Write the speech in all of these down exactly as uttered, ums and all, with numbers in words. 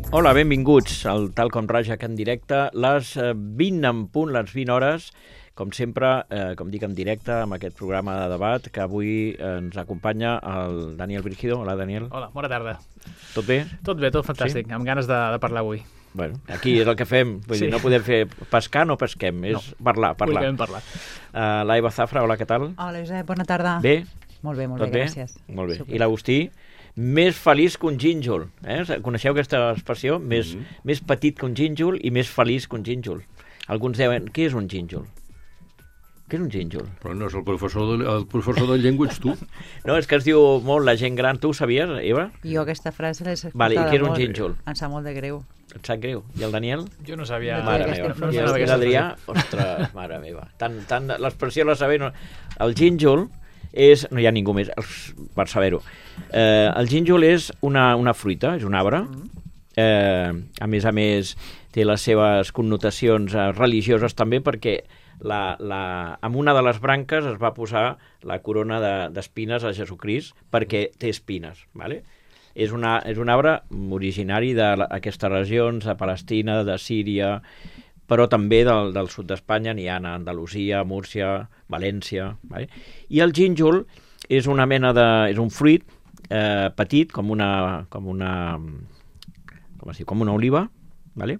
Hola, benvinguts al Tal com Rajak en directe, les vint en punt, les vint hores, com sempre, eh, com dic, en directe, amb aquest programa de debat, que avui eh, ens acompanya el Daniel Brígido. Hola, Daniel. Hola, bona tarda. Tot bé? Tot bé, tot fantàstic, sí? Amb ganes de, de parlar avui. Bueno, aquí és el que fem, vull Sí. dir, no podem fer pescar, no pesquem, és No. parlar, parlar. Podem parlar. Uh, L'Aiva Zafra, hola, què tal? Hola, Josep, bona tarda. Bé? Molt bé, molt Tot bé, bé? gràcies. Molt bé. Super. I l'Agustí, més feliç que un gínjol. Eh? Coneixeu aquesta expressió? Més, Mhm. més petit que un gínjol i més feliç que un gínjol. Alguns deuen, què és un gínjol? Què és un gínjol? Però no és el professor de, el professor de llengua, ets tu. No, és que es diu molt la gent gran. Tu ho sabies, Eva? Jo aquesta frase l'he escoltada Vale, i què és un molt. gínjol? Em sap molt de greu. Et sap greu? I el Daniel? Jo no sabia... No té Mare aquesta meva. informació. I sabia aquesta l'Adrià? Ostres, mare meva. Tant, tant, l'expressió la sabem. No. El gínjol és... No hi ha ningú més, els- per saber-ho. Eh, el gínjol és una, una fruita, és un arbre. Eh, a més a més, té les seves connotacions eh, religioses també, perquè la, la, amb una de les branques es va posar la corona de- d'espines a Jesucrist perquè té espines, ¿vale? És, una, és un arbre originari d'aquestes regions, de Palestina, de Síria, però també del, del sud d'Espanya, n'hi ha a Andalusia, Múrcia, València. ¿Vale? I el gínjol és una mena de... és un fruit eh, petit, com una... com una com es diu? Com una oliva, ¿vale?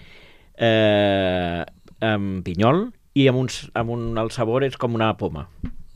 eh, amb pinyol, i amb, uns, amb un, el sabor és com una poma.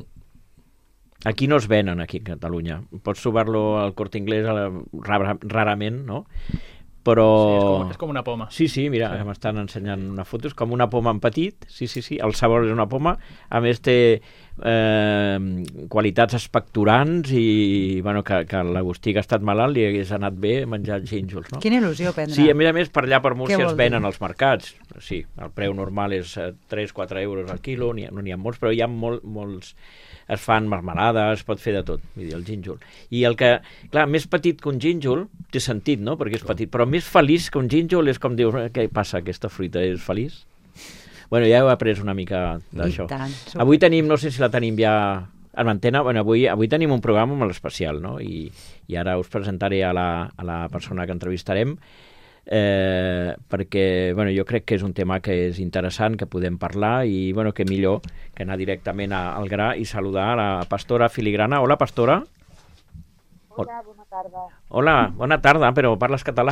Aquí no es venen, aquí a Catalunya. Pots trobar-lo al Corte Inglés a la, rara, rarament, no? Però... Sí, és, com, és com una poma. Sí, sí, mira, sí. M'estan ensenyant una foto, és com una poma en petit, sí, sí, sí, el sabor és una poma, a més té eh, qualitats expectorants i, bueno, que, que l'Agustí que ha estat malalt li hagués anat bé menjar gínjols, no? Quina il·lusió prendre. Sí, a més a més, per allà per Múrcia Què es vol venen dir? als mercats. Sí, el preu normal és eh, tres a quatre euros al quilo, n'hi ha, no n'hi ha molts, però hi ha molt, molts... Es fan marmelades, es pot fer de tot, vull dir, el gínjol. I el que, clar, més petit que un gínjol, té sentit, no?, perquè és petit, però més feliç que un gínjol és com dius, eh, què passa, aquesta fruita és feliç? Bueno, ja heu après una mica d'això. I tant, super. Avui tenim, no sé si la tenim ja en antena, bueno, avui, avui tenim un programa molt especial, no?, i, i ara us presentaré a la, a la persona que entrevistarem, eh, perquè bueno, jo crec que és un tema que és interessant, que podem parlar, i bueno, que millor que anar directament a, al gra i saludar a la pastora Filigrana. Hola, pastora. Hola, bona tarda. Hola, bona tarda, però parles català.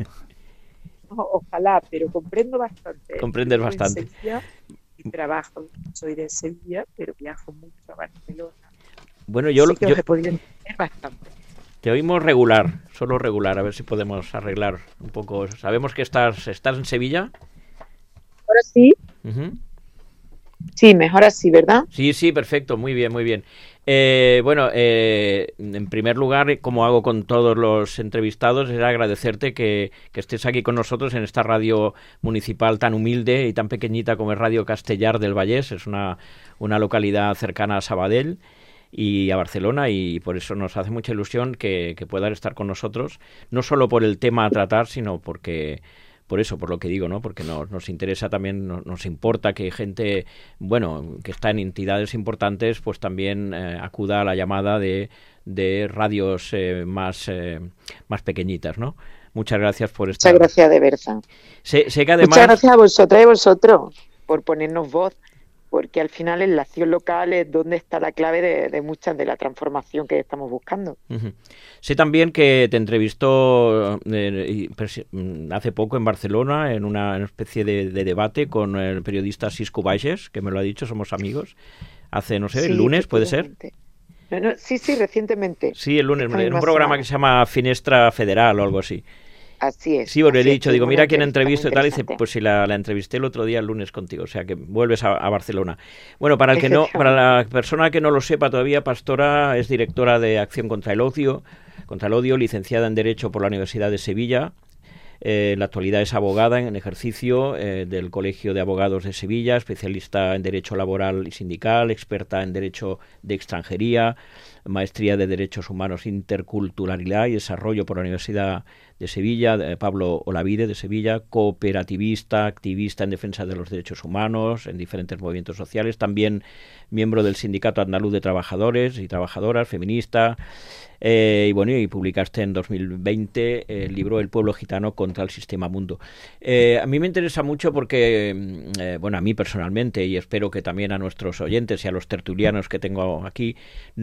O- Ojalá, pero comprendo bastante. Comprendes Vivo en bastante. Sevilla y trabajo, soy de Sevilla, pero viajo mucho a Barcelona. Bueno, yo, Así que yo os he podido entender bastante. te oímos regular, solo regular, a ver si podemos arreglar un poco. Sabemos que estás, estás en Sevilla. Ahora sí, Ujú. sí, mejor así, ¿verdad? Sí, sí, perfecto, muy bien, muy bien. Eh, bueno, eh, en primer lugar, como hago con todos los entrevistados, es agradecerte que, que estés aquí con nosotros en esta radio municipal tan humilde y tan pequeñita como es Radio Castellar del Vallès. Es una, una localidad cercana a Sabadell y a Barcelona, y por eso nos hace mucha ilusión que, que puedas estar con nosotros, no solo por el tema a tratar, sino porque... por eso, por lo que digo, ¿no? Porque nos, nos interesa también, nos, nos importa que gente, bueno, que está en entidades importantes, pues también eh, acuda a la llamada de, de radios eh, más, eh, más pequeñitas, ¿no? Muchas gracias por estar. Muchas gracias de verdad. Sé, sé que además... Muchas gracias a vosotras y vosotros por ponernos voz, porque al final en la acción local es donde está la clave de, de muchas de la transformación que estamos buscando. Uh-huh. Sé también que te entrevistó eh, y, presi- hace poco en Barcelona en una especie de, de debate con el periodista Siscu Bages, que me lo ha dicho, somos amigos, hace, no sé, Sí, el lunes, ¿puede ser? efectivamente. No, no, sí, sí, recientemente. Sí, el lunes, Esta en un misma programa semana. que se llama Finestra Federal o algo así. Así es. Sí, porque así le he es, dicho, es digo, una mira quién entrevista entrevisto muy y tal, y dice, interesante. pues si la, la entrevisté el otro día el lunes contigo, o sea que vuelves a, a Barcelona. Bueno, para el que no, para la persona que no lo sepa todavía, Pastora es directora de Acción contra el Odio, contra el Odio, licenciada en Derecho por la Universidad de Sevilla. Eh, en la actualidad es abogada en ejercicio eh, del Colegio de Abogados de Sevilla, especialista en Derecho Laboral y Sindical, experta en Derecho de Extranjería, maestría de Derechos Humanos, Interculturalidad y Desarrollo por la Universidad de Sevilla, de Pablo Olavide de Sevilla, cooperativista, activista en defensa de los derechos humanos en diferentes movimientos sociales, también miembro del Sindicato Andaluz de Trabajadores y Trabajadoras, feminista, eh, y bueno, y publicaste en dos mil veinte el libro El pueblo gitano contra el sistema mundo. Eh, a mí me interesa mucho porque, eh, bueno, a mí personalmente, y espero que también a nuestros oyentes y a los tertulianos que tengo aquí,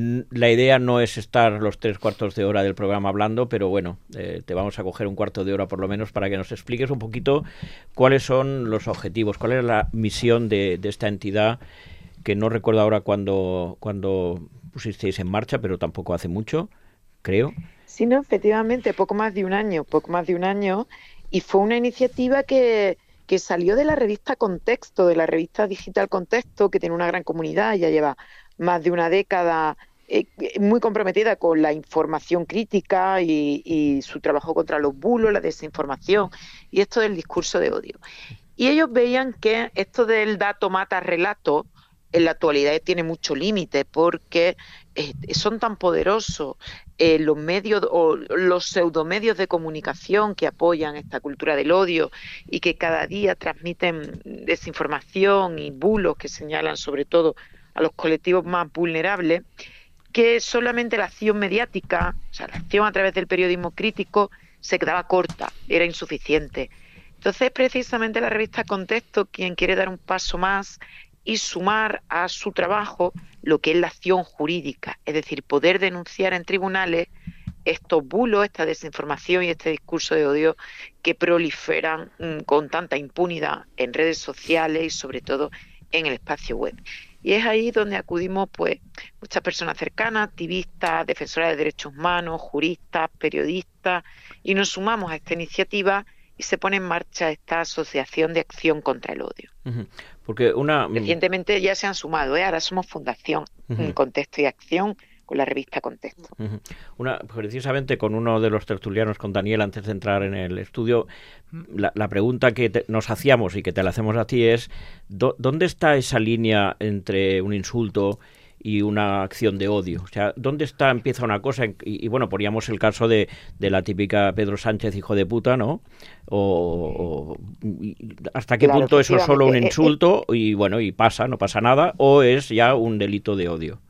la idea no es estar los tres cuartos de hora del programa hablando, pero bueno, eh, te vamos a coger un cuarto de hora por lo menos para que nos expliques un poquito cuáles son los objetivos, cuál es la misión de, de esta entidad, que no recuerdo ahora cuándo cuando pusisteis en marcha, pero tampoco hace mucho, creo. Sí, no, efectivamente, poco más de un año, poco más de un año, y fue una iniciativa que, que salió de la revista Contexto, de la revista digital Contexto, que tiene una gran comunidad, ya lleva más de una década eh, muy comprometida con la información crítica y, y su trabajo contra los bulos, la desinformación y esto del discurso de odio. Y ellos veían que esto del dato mata relato en la actualidad tiene mucho límite porque eh, son tan poderosos eh, los medios o los pseudomedios de comunicación que apoyan esta cultura del odio y que cada día transmiten desinformación y bulos que señalan sobre todo a los colectivos más vulnerables, que solamente la acción mediática, o sea, la acción a través del periodismo crítico se quedaba corta, era insuficiente. Entonces, precisamente la revista Contexto quien quiere dar un paso más y sumar a su trabajo lo que es la acción jurídica, es decir, poder denunciar en tribunales estos bulos, esta desinformación y este discurso de odio que proliferan mmm, con tanta impunidad en redes sociales y sobre todo en el espacio web. Y es ahí donde acudimos pues muchas personas cercanas, activistas, defensoras de derechos humanos, juristas, periodistas, y nos sumamos a esta iniciativa y se pone en marcha esta asociación de acción contra el odio. Uh-huh. Porque una recientemente ya se han sumado, ¿eh? Ahora somos Fundación uh-huh. Contexto y Acción con la revista Contexto. Uh-huh. Una, precisamente con uno de los tertulianos, con Daniel, antes de entrar en el estudio, la, la pregunta que te, nos hacíamos y que te la hacemos a ti es ¿dó, ¿dónde está esa línea entre un insulto y una acción de odio? O sea, ¿dónde está, empieza una cosa? Y, y bueno, poníamos el caso de, de la típica Pedro Sánchez, hijo de puta, ¿no? O, o ¿hasta qué claro, punto eso es solo un insulto y bueno, y pasa, no pasa nada, o es ya un delito de odio?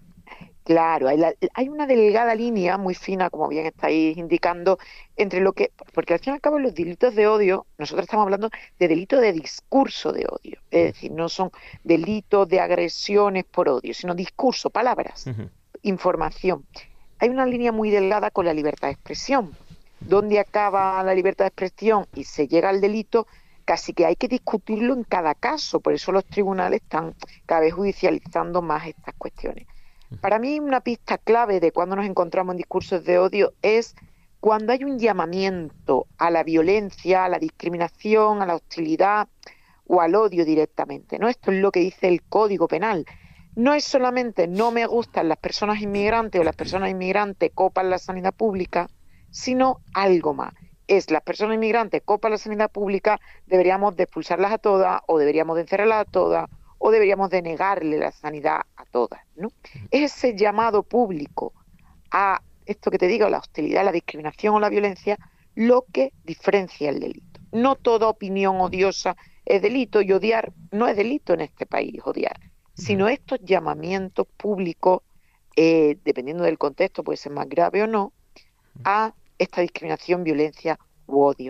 Claro, hay, la, hay una delgada línea muy fina, como bien estáis indicando, entre lo que, porque al fin y al cabo los delitos de odio, nosotros estamos hablando de delitos de discurso de odio, es decir, no son delitos de agresiones por odio, sino discurso, palabras, uh-huh. información. Hay una línea muy delgada con la libertad de expresión, donde acaba la libertad de expresión y se llega al delito, casi que hay que discutirlo en cada caso, por eso los tribunales están cada vez judicializando más estas cuestiones. Para mí una pista clave de cuando nos encontramos en discursos de odio es cuando hay un llamamiento a la violencia, a la discriminación, a la hostilidad o al odio directamente, ¿no? Esto es lo que dice el Código Penal. No es solamente no me gustan las personas inmigrantes o las personas inmigrantes copan la sanidad pública, sino algo más. Es las personas inmigrantes copan la sanidad pública, deberíamos de expulsarlas a todas o deberíamos de encerrarlas a todas o deberíamos de negarle la sanidad a todas, ¿no? Es ese llamado público a esto que te digo, la hostilidad, la discriminación o la violencia, lo que diferencia el delito. No toda opinión odiosa es delito y odiar no es delito en este país, odiar, sino estos llamamientos públicos, eh, dependiendo del contexto, puede ser más grave o no, a esta discriminación, violencia u odio.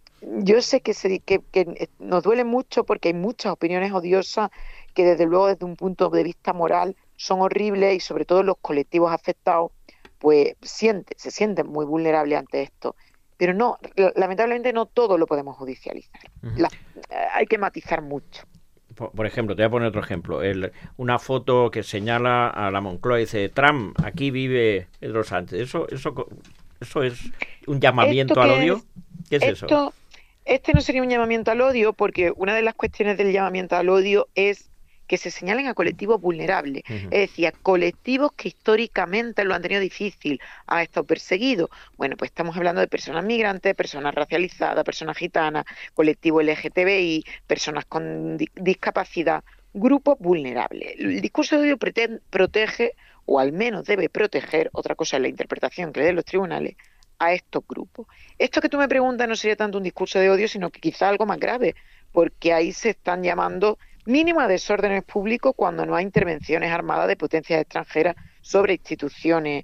Yo sé que, se, que, que nos duele mucho porque hay muchas opiniones odiosas que desde luego desde un punto de vista moral son horribles y sobre todo los colectivos afectados pues sienten, se sienten muy vulnerables ante esto. Pero no, lamentablemente no todo lo podemos judicializar. Uh-huh. La, hay que matizar mucho. Por, por ejemplo, te voy a poner otro ejemplo. El, una foto que señala a la Moncloa y dice Trump, aquí vive Pedro Sánchez. ¿Eso, eso, eso es un llamamiento al odio? Es, ¿Qué es esto, eso? Este no sería un llamamiento al odio porque una de las cuestiones del llamamiento al odio es que se señalen a colectivos vulnerables, uh-huh. es decir, a colectivos que históricamente lo han tenido difícil, han estado perseguidos. Bueno, pues estamos hablando de personas migrantes, personas racializadas, personas gitanas, colectivo L G T B I, personas con di- discapacidad, grupos vulnerables. El discurso de odio pretende, protege o al menos debe proteger, otra cosa es la interpretación que le den los tribunales, a estos grupos. Esto que tú me preguntas no sería tanto un discurso de odio, sino que quizá algo más grave, porque ahí se están llamando mínimo a desórdenes públicos cuando no hay intervenciones armadas de potencias extranjeras sobre instituciones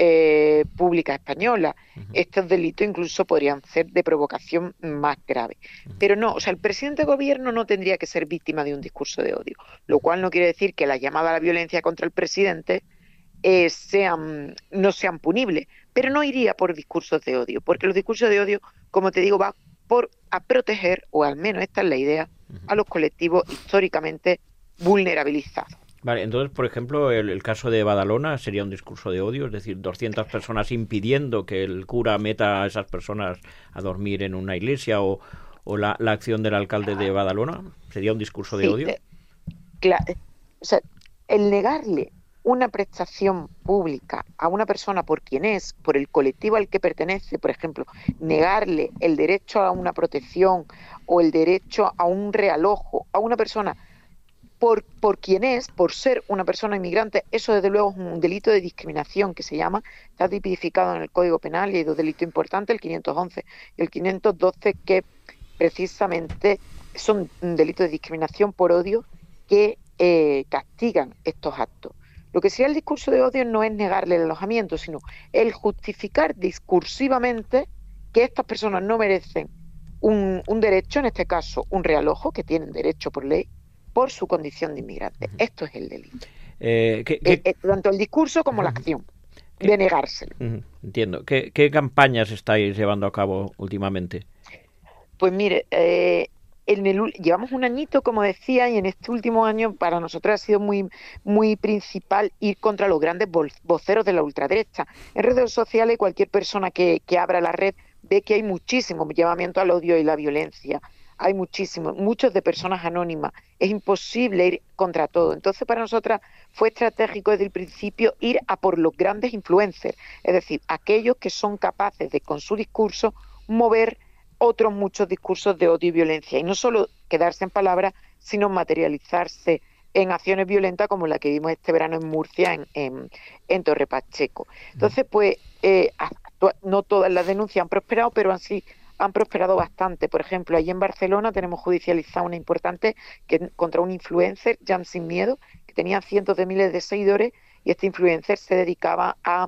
eh, públicas españolas. Uh-huh. Estos delitos incluso podrían ser de provocación más grave. Uh-huh. Pero no, o sea, el presidente de gobierno no tendría que ser víctima de un discurso de odio, lo cual no quiere decir que la llamada a la violencia contra el presidente eh, sean, no sean punibles, pero no iría por discursos de odio, porque los discursos de odio, como te digo, va por a proteger, o al menos esta es la idea, a los colectivos históricamente vulnerabilizados. Vale, entonces, por ejemplo, el, el caso de Badalona sería un discurso de odio, es decir, doscientas personas impidiendo que el cura meta a esas personas a dormir en una iglesia, o, o la, la acción del alcalde de Badalona, ¿sería un discurso de sí, odio? Eh, claro, o sea, el negarle una prestación pública a una persona por quien es, por el colectivo al que pertenece, por ejemplo, negarle el derecho a una protección o el derecho a un realojo a una persona por, por quien es, por ser una persona inmigrante, eso desde luego es un delito de discriminación que se llama, está tipificado en el Código Penal y hay dos delitos importantes, el quinientos once y el quinientos doce, que precisamente son delitos de discriminación por odio que eh, castigan estos actos. Lo que sería el discurso de odio no es negarle el alojamiento, sino el justificar discursivamente que estas personas no merecen un, un derecho, en este caso un realojo, que tienen derecho por ley, por su condición de inmigrante. Uh-huh. Esto es el delito. Eh, ¿qué, qué... Eh, eh, tanto el discurso como uh-huh. la acción ¿Qué? de negárselo. Uh-huh. Entiendo. ¿Qué, ¿Qué campañas estáis llevando a cabo últimamente? Pues mire, eh, En el, llevamos un añito, como decía, y en este último año para nosotros ha sido muy, muy principal ir contra los grandes voceros de la ultraderecha. En redes sociales, cualquier persona que, que abra la red ve que hay muchísimo llamamiento al odio y la violencia. Hay muchísimos, muchos de personas anónimas. Es imposible ir contra todo. Entonces, para nosotras fue estratégico desde el principio ir a por los grandes influencers, es decir, aquellos que son capaces de, con su discurso, mover otros muchos discursos de odio y violencia, y no solo quedarse en palabras, sino materializarse en acciones violentas como la que vimos este verano en Murcia, en, en, en Torre Pacheco. Entonces, pues, eh, no todas las denuncias han prosperado, pero han, sí, han prosperado bastante. Por ejemplo, allí en Barcelona tenemos judicializada una importante que, contra un influencer, Jam Sin Miedo, que tenía cientos de miles de seguidores, y este influencer se dedicaba a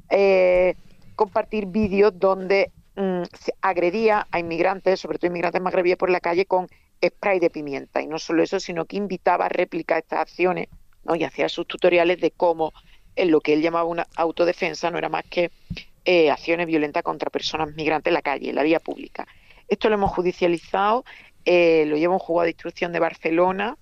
eh, compartir vídeos donde se agredía a inmigrantes, sobre todo inmigrantes magrebíes, por la calle con spray de pimienta. Y no solo eso, sino que invitaba a replicar estas acciones, ¿no? Y hacía sus tutoriales de cómo en lo que él llamaba una autodefensa no era más que eh, acciones violentas contra personas migrantes en la calle, en la vía pública. Esto lo hemos judicializado, eh, lo lleva un juzgado de instrucción de Barcelona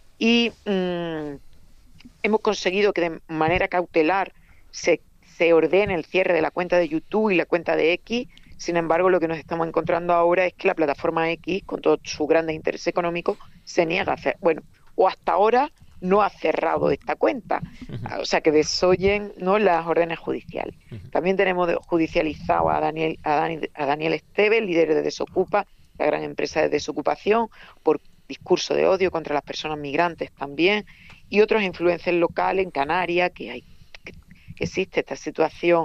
y mmm, hemos conseguido que de manera cautelar se, se ordene el cierre de la cuenta de YouTube y la cuenta de X. Sin embargo, lo que nos estamos encontrando ahora es que la plataforma X, con todos sus grandes intereses económicos, se niega a hacer, bueno, o hasta ahora no ha cerrado esta cuenta, uh-huh. o sea que desoyen, ¿no?, las órdenes judiciales. Uh-huh. También tenemos judicializado a Daniel, a, Dani, a Daniel Esteve, líder de Desocupa, la gran empresa de desocupación, por discurso de odio contra las personas migrantes también, y otros influencers locales en Canarias, que hay que, que existe esta situación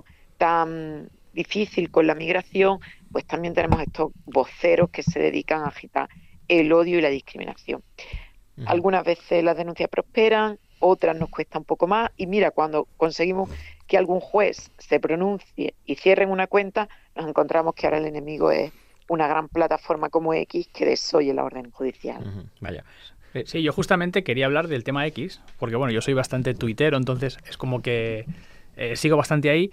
tan difícil con la migración, pues también tenemos estos voceros que se dedican a agitar el odio y la discriminación. Uh-huh. Algunas veces las denuncias prosperan, otras nos cuesta un poco más, y mira, cuando conseguimos que algún juez se pronuncie y cierren una cuenta, nos encontramos que ahora el enemigo es una gran plataforma como X que desoye la orden judicial. Uh-huh. Vaya. Sí, yo justamente quería hablar del tema X, porque bueno, yo soy bastante tuitero, entonces es como que Eh, sigo bastante ahí,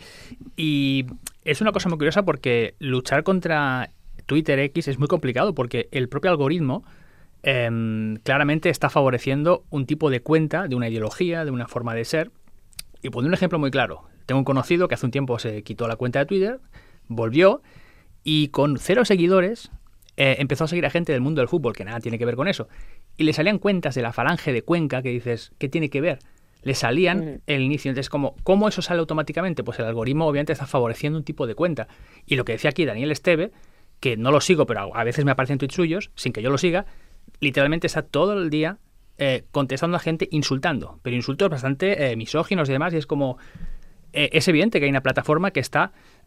y es una cosa muy curiosa porque luchar contra Twitter X es muy complicado porque el propio algoritmo eh, claramente está favoreciendo un tipo de cuenta, de una ideología, de una forma de ser. Y pondré un ejemplo muy claro. Tengo un conocido que hace un tiempo se quitó la cuenta de Twitter, volvió y con cero seguidores eh, empezó a seguir a gente del mundo del fútbol que nada tiene que ver con eso, y le salían cuentas de la Falange de Cuenca que dices, ¿qué tiene que ver? Le salían el inicio. Entonces, ¿cómo, ¿cómo eso sale automáticamente? Pues el algoritmo obviamente está favoreciendo un tipo de cuenta. Y lo que decía aquí Daniel Esteve, que no lo sigo, pero a veces me aparecen tweets suyos, sin que yo lo siga, literalmente está todo el día eh, contestando a gente insultando, pero insultos bastante eh, misóginos y demás, y es como... Eh, es evidente que hay una plataforma que está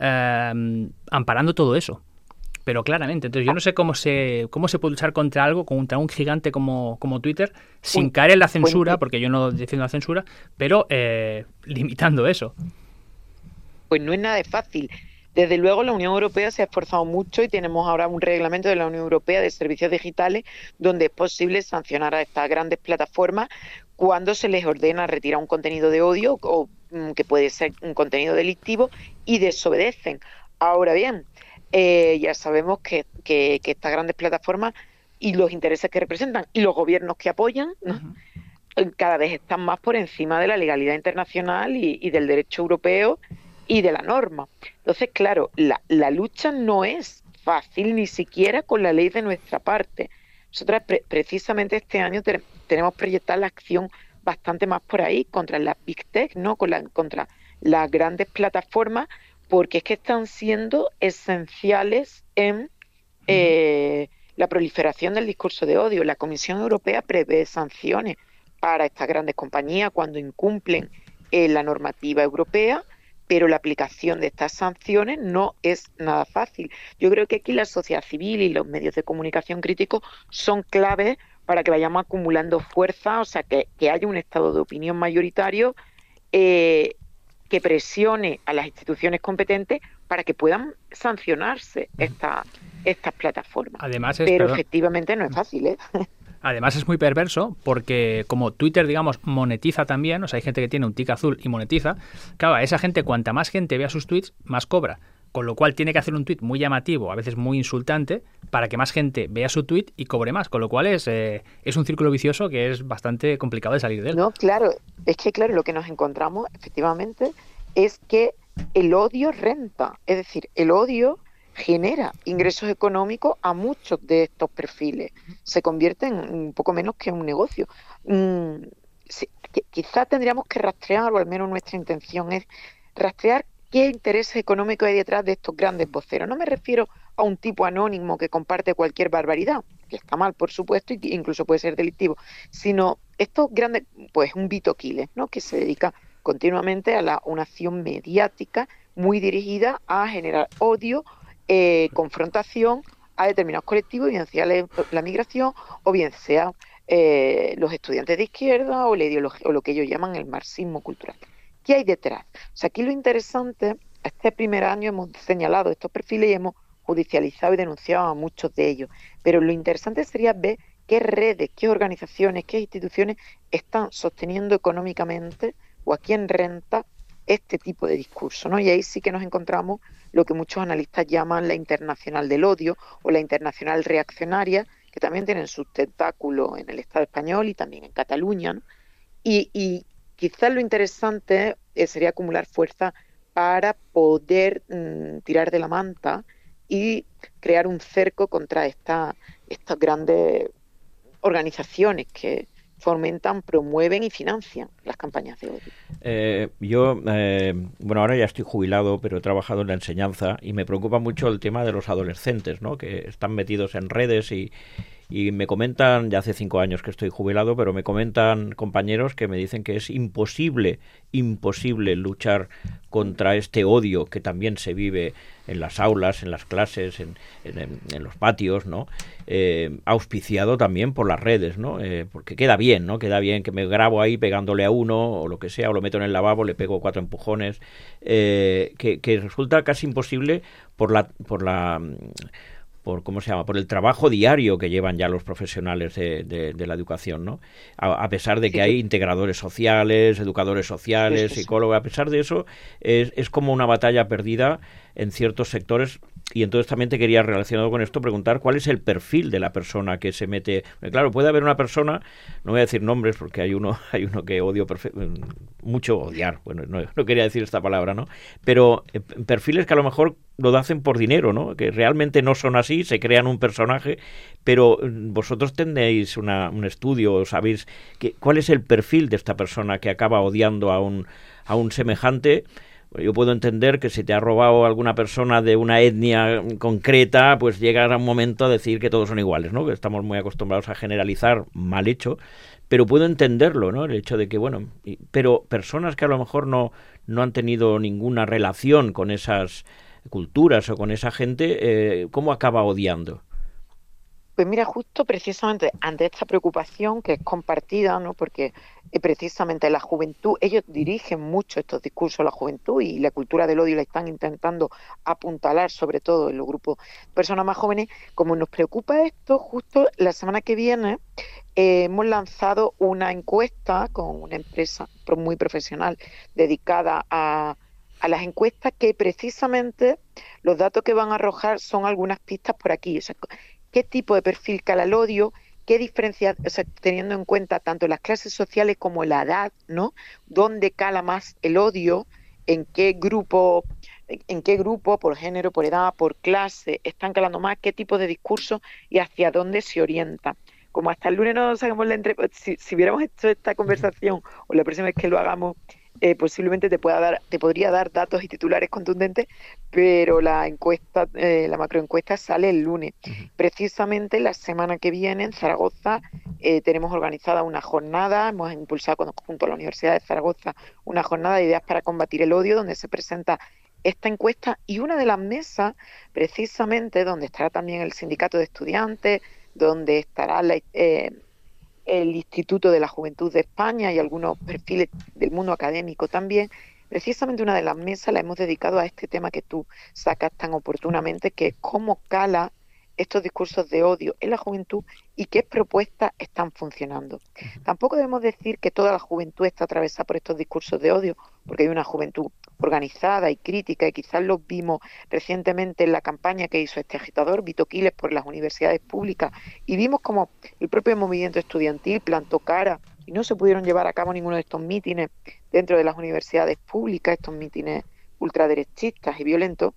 eh, amparando todo eso. Pero claramente, entonces yo no sé cómo se cómo se puede luchar contra algo, contra un gigante como, como Twitter, sin caer en la censura, porque yo no defiendo la censura, pero eh, limitando eso. Pues no es nada de fácil. Desde luego la Unión Europea se ha esforzado mucho y tenemos ahora un reglamento de la Unión Europea de servicios digitales donde es posible sancionar a estas grandes plataformas cuando se les ordena retirar un contenido de odio o mm, que puede ser un contenido delictivo y desobedecen. Ahora bien, eh, ya sabemos que, que, que estas grandes plataformas y los intereses que representan y los gobiernos que apoyan, ¿no? Uh-huh. cada vez están más por encima de la legalidad internacional y, y del derecho europeo y de la norma. Entonces, claro, la, la lucha no es fácil ni siquiera con la ley de nuestra parte. Nosotras pre- precisamente este año te- tenemos proyectada la acción bastante más por ahí, contra las Big Tech, ¿no? Con la, contra las grandes plataformas, porque es que están siendo esenciales en eh, la proliferación del discurso de odio. La Comisión Europea prevé sanciones para estas grandes compañías cuando incumplen eh, la normativa europea, pero la aplicación de estas sanciones no es nada fácil. Yo creo que aquí la sociedad civil y los medios de comunicación críticos son claves para que vayamos acumulando fuerza, o sea, que, que haya un estado de opinión mayoritario eh, que presione a las instituciones competentes para que puedan sancionarse esta, estas plataformas. Además es, pero perdón. efectivamente no es fácil, ¿eh? Además es muy perverso porque como Twitter, digamos, monetiza también, o sea, hay gente que tiene un tic azul y monetiza, claro, a esa gente, cuanta más gente vea sus tweets, más cobra. Con lo cual tiene que hacer un tweet muy llamativo, a veces muy insultante, para que más gente vea su tweet y cobre más. Con lo cual es, eh, es un círculo vicioso que es bastante complicado de salir de él. No, claro, es que claro, lo que nos encontramos efectivamente es que el odio renta, es decir, el odio genera ingresos económicos a muchos de estos perfiles. Se convierte en un poco menos que un negocio. Mm, sí, quizá tendríamos que rastrear, o al menos nuestra intención es rastrear qué intereses económicos hay detrás de estos grandes voceros. No me refiero a un tipo anónimo que comparte cualquier barbaridad, que está mal, por supuesto, y que incluso puede ser delictivo, sino estos grandes, pues un Vito Quiles, ¿no? Que se dedica continuamente a la, una acción mediática muy dirigida a generar odio, Eh, confrontación a determinados colectivos, bien sea la, la migración o bien sea eh, los estudiantes de izquierda o la ideología o lo que ellos llaman el marxismo cultural. ¿Qué hay detrás? O sea, aquí lo interesante, este primer año hemos señalado estos perfiles y hemos judicializado y denunciado a muchos de ellos, pero lo interesante sería ver qué redes, qué organizaciones, qué instituciones están sosteniendo económicamente o a quién renta este tipo de discurso, ¿no? Y ahí sí que nos encontramos lo que muchos analistas llaman la internacional del odio o la internacional reaccionaria, que también tienen sus tentáculos en el Estado español y también en Cataluña, ¿no? Y, y quizás lo interesante eh, sería acumular fuerza para poder mmm, tirar de la manta y crear un cerco contra esta, estas grandes organizaciones que fomentan, promueven y financian las campañas de odio. Eh, yo, eh, bueno, ahora ya estoy jubilado, pero he trabajado en la enseñanza y me preocupa mucho el tema de los adolescentes, ¿no? Que están metidos en redes y, y me comentan, ya hace cinco años que estoy jubilado, pero me comentan compañeros que me dicen que es imposible, imposible luchar contra este odio que también se vive en las aulas, en las clases, en, en, en los patios, ¿no? Eh, auspiciado también por las redes, ¿no? Eh, porque queda bien, ¿no? Queda bien que me grabo ahí pegándole a uno o lo que sea, o lo meto en el lavabo, le pego cuatro empujones, eh, que, que resulta casi imposible por la... por la por cómo se llama, por el trabajo diario que llevan ya los profesionales de, de, de la educación, ¿no? A, a pesar de que hay integradores sociales, educadores sociales, psicólogos, a pesar de eso, es, es como una batalla perdida en ciertos sectores. Y entonces también te quería, relacionado con esto, preguntar cuál es el perfil de la persona que se mete. Porque claro, puede haber una persona, no voy a decir nombres porque hay uno hay uno que odio perfe- mucho odiar, bueno, no, no quería decir esta palabra, ¿no? Pero eh, perfiles que a lo mejor lo hacen por dinero, ¿no? Que realmente no son así, se crean un personaje, pero vosotros tenéis una, un estudio, sabéis que, cuál es el perfil de esta persona que acaba odiando a un, a un semejante. Yo puedo entender que si te ha robado alguna persona de una etnia concreta, pues llega a un momento a decir que todos son iguales, ¿no? Que estamos muy acostumbrados a generalizar, mal hecho, pero puedo entenderlo, ¿no? El hecho de que, bueno, y, pero personas que a lo mejor no, no han tenido ninguna relación con esas culturas o con esa gente, eh, ¿cómo acaba odiando? Pues mira, justo precisamente ante esta preocupación que es compartida, ¿no? Porque eh, precisamente la juventud, ellos dirigen mucho estos discursos a la juventud y la cultura del odio la están intentando apuntalar, sobre todo en los grupos de personas más jóvenes. Como nos preocupa esto, justo la semana que viene eh, hemos lanzado una encuesta con una empresa muy profesional dedicada a, a las encuestas, que precisamente los datos que van a arrojar son algunas pistas por aquí. O sea, qué tipo de perfil cala el odio, qué diferencias, o sea, teniendo en cuenta tanto las clases sociales como la edad, ¿no? ¿Dónde cala más el odio? ¿En qué grupo, en qué grupo, por género, por edad, por clase, están calando más? ¿Qué tipo de discurso y hacia dónde se orienta? Como hasta el lunes no sacamos la entre... si, si hubiéramos hecho esta conversación o la próxima vez que lo hagamos, Eh, posiblemente te pueda dar, te podría dar datos y titulares contundentes, pero la encuesta, eh, la macroencuesta sale el lunes. Uh-huh. Precisamente la semana que viene en Zaragoza eh, tenemos organizada una jornada, hemos impulsado con, junto a la Universidad de Zaragoza una jornada de ideas para combatir el odio, donde se presenta esta encuesta, y una de las mesas, precisamente, donde estará también el sindicato de estudiantes, donde estará la eh, el Instituto de la Juventud de España y algunos perfiles del mundo académico también. Precisamente una de las mesas la hemos dedicado a este tema que tú sacas tan oportunamente, que es cómo cala estos discursos de odio en la juventud y qué propuestas están funcionando. Tampoco debemos decir que toda la juventud está atravesada por estos discursos de odio, porque hay una juventud organizada y crítica, y quizás los vimos recientemente en la campaña que hizo este agitador, Vito Quiles, por las universidades públicas, y vimos como el propio movimiento estudiantil plantó cara y no se pudieron llevar a cabo ninguno de estos mítines dentro de las universidades públicas, estos mítines ultraderechistas y violentos,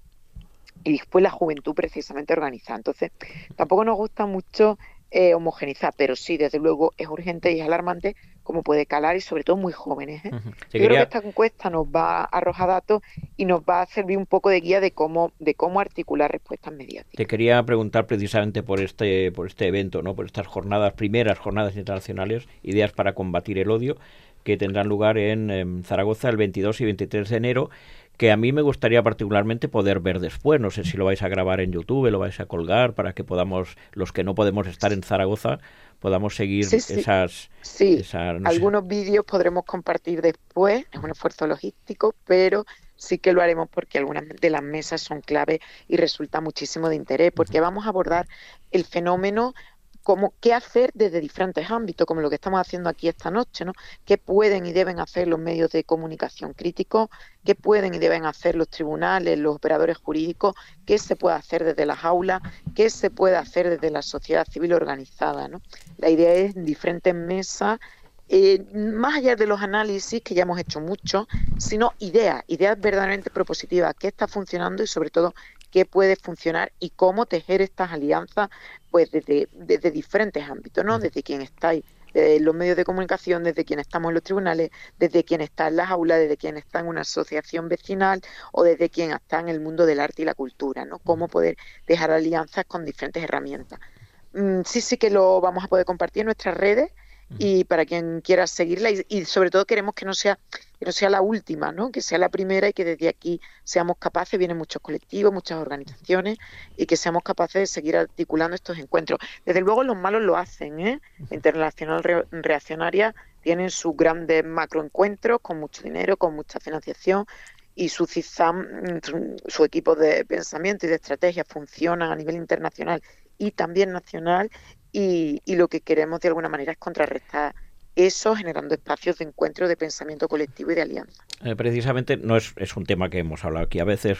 y después la juventud precisamente organizada. Entonces, tampoco nos gusta mucho eh, homogenizar, pero sí, desde luego, es urgente y es alarmante cómo puede calar, y sobre todo muy jóvenes, ¿eh? Uh-huh. Yo quería... creo que esta encuesta nos va a arrojar datos y nos va a servir un poco de guía de cómo de cómo articular respuestas mediáticas. Te quería preguntar precisamente por este por este evento, ¿no? Por estas jornadas, primeras jornadas internacionales, ideas para combatir el odio, que tendrán lugar en, en Zaragoza el veintidós y veintitrés de enero, que a mí me gustaría particularmente poder ver después. No sé si lo vais a grabar en YouTube, lo vais a colgar, para que podamos, los que no podemos estar en Zaragoza, podamos seguir sí, sí. esas... Sí, esa, no algunos sé. vídeos podremos compartir después, es un esfuerzo logístico, pero sí que lo haremos porque algunas de las mesas son clave y resulta muchísimo de interés, porque vamos a abordar el fenómeno, como qué hacer desde diferentes ámbitos, como lo que estamos haciendo aquí esta noche, ¿no? ¿Qué pueden y deben hacer los medios de comunicación críticos? ¿Qué pueden y deben hacer los tribunales, los operadores jurídicos? ¿Qué se puede hacer desde las aulas? ¿Qué se puede hacer desde la sociedad civil organizada, ¿no? La idea es en diferentes mesas, eh, más allá de los análisis, que ya hemos hecho mucho, sino ideas, ideas verdaderamente propositivas, qué está funcionando y sobre todo qué puede funcionar y cómo tejer estas alianzas, pues desde, desde diferentes ámbitos, ¿no? Desde quien está ahí, desde los medios de comunicación, desde quien estamos en los tribunales, desde quien está en las aulas, desde quien está en una asociación vecinal o desde quien está en el mundo del arte y la cultura, ¿no? Cómo poder dejar alianzas con diferentes herramientas. Mm, sí, sí que lo vamos a poder compartir en nuestras redes, y para quien quiera seguirla, y, y sobre todo queremos que no sea que no sea la última, ¿no? Que sea la primera, y que desde aquí seamos capaces, vienen muchos colectivos, muchas organizaciones, y que seamos capaces de seguir articulando estos encuentros. Desde luego los malos lo hacen, ¿eh? La Internacional Re- Reaccionaria tienen sus grandes macroencuentros con mucho dinero, con mucha financiación, y su C I S A M, su equipo de pensamiento y de estrategia funcionan a nivel internacional y también nacional, y, y lo que queremos de alguna manera es contrarrestar eso, generando espacios de encuentro, de pensamiento colectivo y de alianza. Eh, precisamente no es, es un tema que hemos hablado aquí a veces,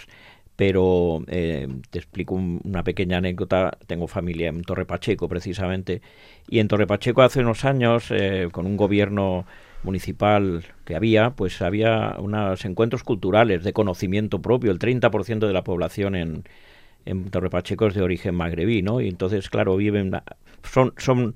pero eh, te explico un, una pequeña anécdota. Tengo familia en Torre Pacheco, precisamente, y en Torre Pacheco hace unos años, eh, con un gobierno municipal que había, pues había unos encuentros culturales de conocimiento propio. El treinta por ciento de la población en, en Torre Pacheco es de origen magrebí, ¿no? Y entonces, claro, viven, son, son,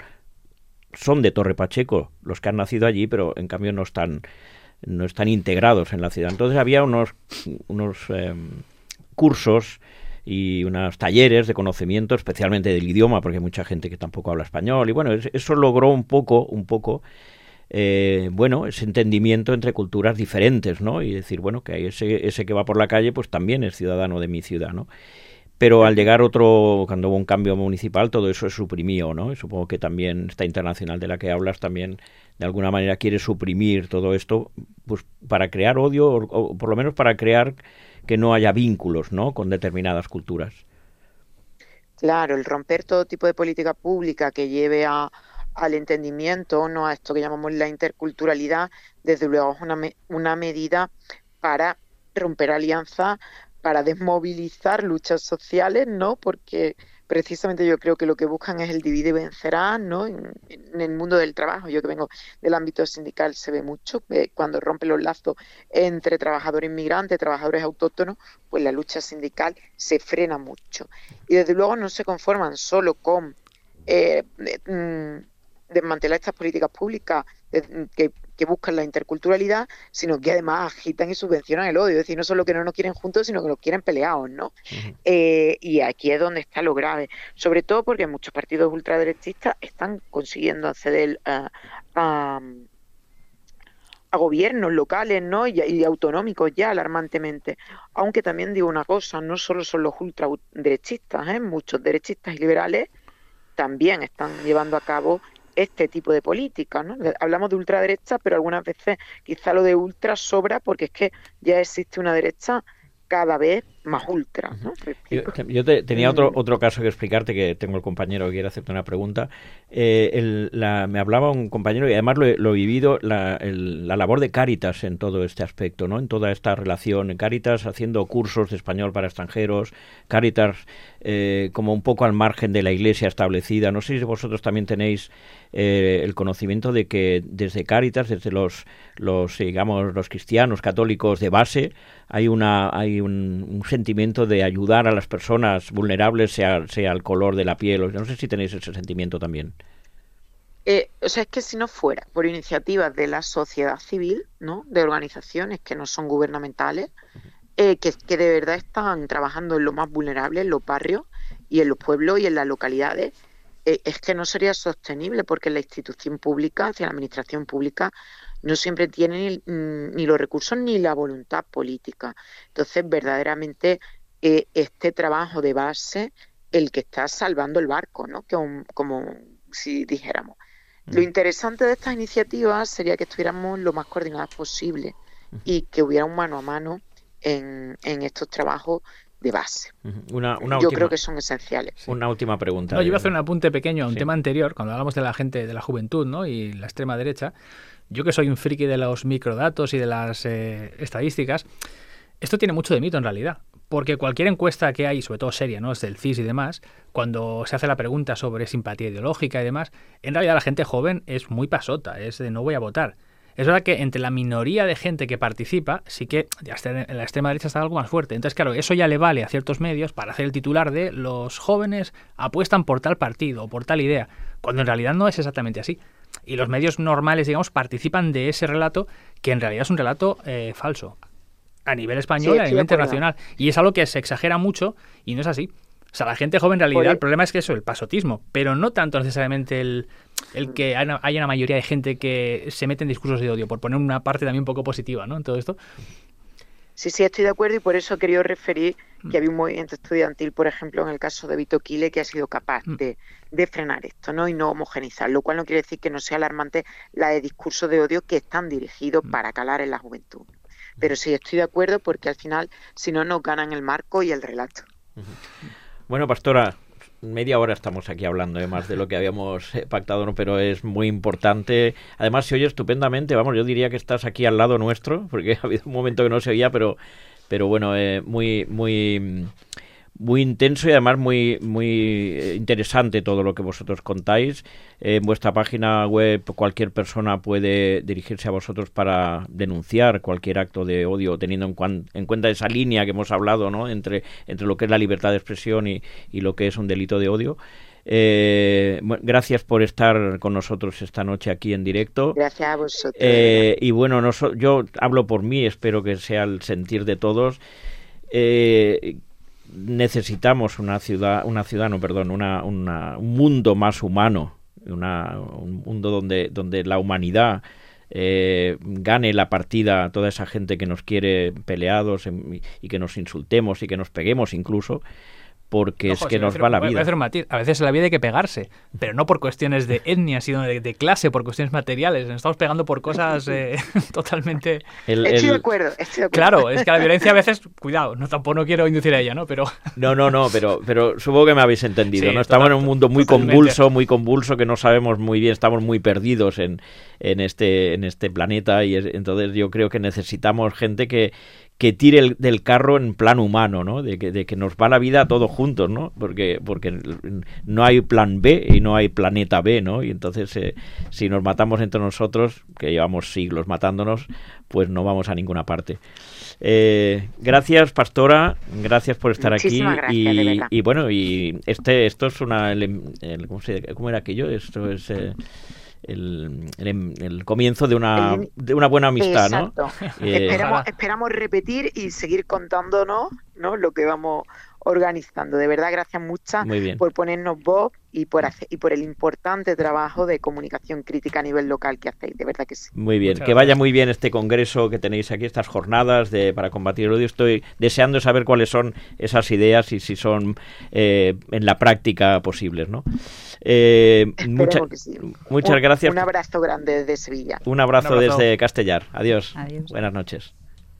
son de Torre Pacheco los que han nacido allí, pero en cambio no están, no están integrados en la ciudad. Entonces había unos, unos eh, cursos y unos talleres de conocimiento, especialmente del idioma, porque hay mucha gente que tampoco habla español, y bueno, eso logró un poco, un poco, eh, bueno, ese entendimiento entre culturas diferentes, ¿no? Y decir, bueno, que ese, ese que va por la calle, pues también es ciudadano de mi ciudad, ¿no? Pero al llegar otro, cuando hubo un cambio municipal, todo eso se suprimió, ¿no? Y supongo que también esta internacional de la que hablas también, de alguna manera, quiere suprimir todo esto, pues para crear odio, o, o por lo menos para crear que no haya vínculos, ¿no?, con determinadas culturas. Claro, el romper todo tipo de política pública que lleve a, al entendimiento, no a esto que llamamos la interculturalidad, desde luego es una, me, una medida para romper alianzas, para desmovilizar luchas sociales, ¿no? Porque precisamente yo creo que lo que buscan es el divide y vencerás, ¿no? En, en el mundo del trabajo, yo que vengo del ámbito sindical se ve mucho, eh, cuando rompen los lazos entre trabajadores inmigrantes, trabajadores autóctonos, pues la lucha sindical se frena mucho. Y desde luego no se conforman solo con eh, eh, desmantelar estas políticas públicas eh, que que buscan la interculturalidad, sino que además agitan y subvencionan el odio. Es decir, no solo que no nos quieren juntos, sino que nos quieren peleados, ¿no? Uh-huh. Eh, y aquí es donde está lo grave. Sobre todo porque muchos partidos ultraderechistas están consiguiendo acceder a, a, a gobiernos locales, ¿no? Y, y autonómicos ya alarmantemente. Aunque también digo una cosa, no solo son los ultraderechistas, ¿eh? Muchos derechistas y liberales también están llevando a cabo este tipo de política, ¿no? Hablamos de ultraderecha, pero algunas veces quizá lo de ultra sobra porque es que ya existe una derecha cada vez más ultra, ¿no? Yo, yo te, tenía otro otro caso que explicarte, que tengo el compañero que quiere hacerte una pregunta. Eh, el, la, me hablaba un compañero, y además lo, lo he vivido, la, el, la labor de Cáritas en todo este aspecto, ¿no? En toda esta relación. Cáritas haciendo cursos de español para extranjeros, Cáritas eh, como un poco al margen de la iglesia establecida. No sé si vosotros también tenéis eh, el conocimiento de que desde Cáritas, desde los, los digamos, los cristianos católicos de base, hay una hay un, un sentimiento de ayudar a las personas vulnerables, sea, sea el color de la piel. No sé si tenéis ese sentimiento también. Eh, o sea, es que si no fuera por iniciativas de la sociedad civil, ¿no? De organizaciones que no son gubernamentales, eh, que, que de verdad están trabajando en lo más vulnerable, en los barrios y en los pueblos y en las localidades, eh, es que no sería sostenible, porque la institución pública, hacia la administración pública, no siempre tiene ni, ni los recursos ni la voluntad política. Entonces, verdaderamente, eh, este trabajo de base, el que está salvando el barco, ¿no? Que un, como si dijéramos. Mm. Lo interesante de estas iniciativas sería que estuviéramos lo más coordinadas posible y que hubiera un mano a mano en, en estos trabajos de base. Una, una Yo última, creo que son esenciales. Sí. Una última pregunta. No, yo iba a hacer un apunte pequeño a un sí. tema anterior, cuando hablamos de la gente, de la juventud, ¿no? Y la extrema derecha. Yo, que soy un friki de los microdatos y de las eh, estadísticas, esto tiene mucho de mito en realidad, porque cualquier encuesta que hay, sobre todo seria, ¿no? Es del C I S y demás, cuando se hace la pregunta sobre simpatía ideológica y demás, en realidad la gente joven es muy pasota, es de no voy a votar. Es verdad que entre la minoría de gente que participa, sí que en la extrema derecha está algo más fuerte. Entonces, claro, eso ya le vale a ciertos medios para hacer el titular de los jóvenes apuestan por tal partido o por tal idea, cuando en realidad no es exactamente así. Y los medios normales, digamos, participan de ese relato, que en realidad es un relato eh, falso, a nivel español sí, y a nivel internacional. Y es algo que se exagera mucho y no es así. O sea, la gente joven en realidad, el problema es que eso, el pasotismo, pero no tanto necesariamente el, el que haya una mayoría de gente que se mete en discursos de odio, por poner una parte también un poco positiva, ¿no? En todo esto. Sí, sí, estoy de acuerdo, y por eso he querido referir que había un movimiento estudiantil, por ejemplo, en el caso de Vito Quile, que ha sido capaz de, de frenar esto, ¿no? Y no homogenizar, lo cual no quiere decir que no sea alarmante la de discursos de odio que están dirigidos para calar en la juventud. Pero sí, estoy de acuerdo, porque al final, si no, nos ganan el marco y el relato. Bueno, Pastora, media hora estamos aquí hablando, ¿eh? Más de lo que habíamos pactado, ¿no? Pero es muy importante. Además, se oye estupendamente. Vamos, yo diría que estás aquí al lado nuestro, porque ha habido un momento que no se oía, pero, pero bueno, eh, muy, muy, muy intenso y además muy, muy interesante todo lo que vosotros contáis. Eh, en vuestra página web cualquier persona puede dirigirse a vosotros para denunciar cualquier acto de odio, teniendo en, cuan, en cuenta esa línea que hemos hablado, ¿no? entre, entre lo que es la libertad de expresión y, y lo que es un delito de odio. Eh, gracias por estar con nosotros esta noche aquí en directo. Gracias a vosotros. Eh, y bueno, no so, yo hablo por mí, espero que sea el sentir de todos. Eh, necesitamos una ciudad, una ciudad, no, perdón, una, una, un mundo más humano, una, un mundo donde, donde la humanidad eh, gane la partida a toda esa gente que nos quiere peleados en, y que nos insultemos y que nos peguemos incluso, porque Ojo, es que sí, nos voy va la voy a vida. hacer un matiz. A veces en la vida hay que pegarse, pero no por cuestiones de etnia, sino de, de clase, por cuestiones materiales. Nos estamos pegando por cosas eh, totalmente... El- Estoy de el- acuerdo, estoy de acuerdo. Claro, es que la violencia a veces, cuidado, no tampoco no quiero inducir a ella, ¿no? Pero No, no, no, pero, pero supongo que me habéis entendido, Sí, ¿no? Estamos total- en un mundo muy totalmente. convulso, muy convulso, que no sabemos muy bien, estamos muy perdidos en, en, este, en este planeta y es- entonces yo creo que necesitamos gente que, que tire el- del carro en plan humano, ¿no? De que, de que nos va la vida todos juntos, ¿no? Porque, porque no hay plan B y no hay planeta B, ¿no? Y entonces eh, si nos matamos entre nosotros, que llevamos siglos matándonos, pues no vamos a ninguna parte. Eh, gracias, Pastora, gracias por estar Muchísimas aquí. gracias, de y, verdad. y bueno, y este, esto es una, el- el- ¿cómo, se, ¿cómo era aquello? Esto es eh, el, el, el comienzo de una, El- de una buena amistad, Exacto. ¿no? Eh, Esperamos, Ojalá. esperamos repetir y seguir contándonos, ¿no?, lo que vamos organizando. De verdad, gracias muchas Muy bien. por ponernos voz y por hacer, y por el importante trabajo de comunicación crítica a nivel local que hacéis. De verdad que sí. Muy bien, Muchas que vaya gracias. muy bien este congreso que tenéis aquí, estas jornadas de para combatir el odio. Estoy deseando saber cuáles son esas ideas y si son eh, en la práctica posibles, ¿no? Eh, mucha- Esperemos que sí. muchas Un- gracias. Un abrazo grande desde Sevilla. Un abrazo, Un abrazo. desde Castellar. Adiós. Adiós. Buenas noches.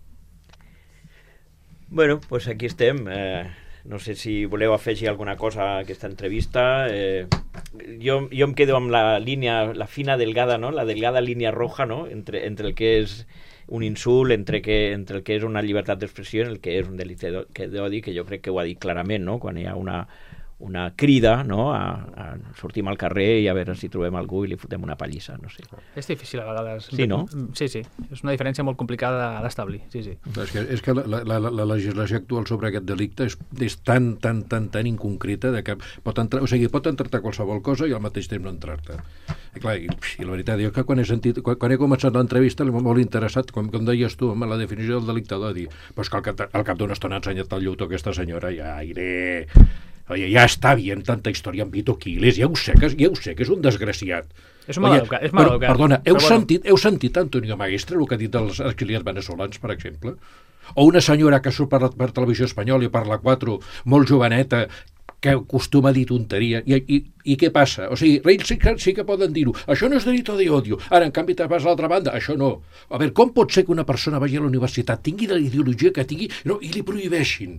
Bueno, pues aquí estem. Eh, no sé si voleu afegir alguna cosa a aquesta entrevista. Eh, jo, jo em quedo amb la línia, la fina delgada, no? La delgada línia roja, no? Entre, entre el que és un insult, entre, que, entre el que és una llibertat d'expressió i el que és un delicte d'odi, que jo crec que ho ha dit clarament, no? Quan hi ha una, una crida, no? A, a sortim al carrer i a veure si trobem algú i li fotem una pallissa, no sé. és difícil a vegades. Sí, no? Sí, sí. És una diferència molt complicada d'establir. Sí, sí. És que, és que la, la, la, la legislació actual sobre aquest delicte és, és tan, tan, tan, tan inconcreta de que pot entrar, o sigui, pot entrar-te qualsevol cosa i al mateix temps no entrar-te. I clar, i, i la veritat, jo que quan he, sentit, quan, quan he començat l'entrevista m'ha molt interessat, com, com deies tu, amb la definició del delicte d'odi, però és que al cap, al cap d'una estona ha ensenyat el llautó aquesta senyora, ja, aire... Oye, ja està bien tanta història amb Vito Quiles, ja ho sé que, ja ho sé que és un desgraciat. És un mal Oye, educat. És mal però, educat. perdona, heu, Però bueno. sentit, heu sentit Antonio Maestre, el que ha dit dels exiliats veneçolans, per exemple? O una senyora que surt per, la- per televisió espanyola i per la quatre, molt joveneta, que acostuma a dir tonteria. I, i, i què passa? O sigui, ells sí que, sí que poden dir-ho. Això no és delito d'odio. Ara, en canvi, te vas a l'altra banda. Això no. A veure, com pot ser que una persona vagi a la universitat, tingui la ideologia que tingui, no, i li prohibeixin?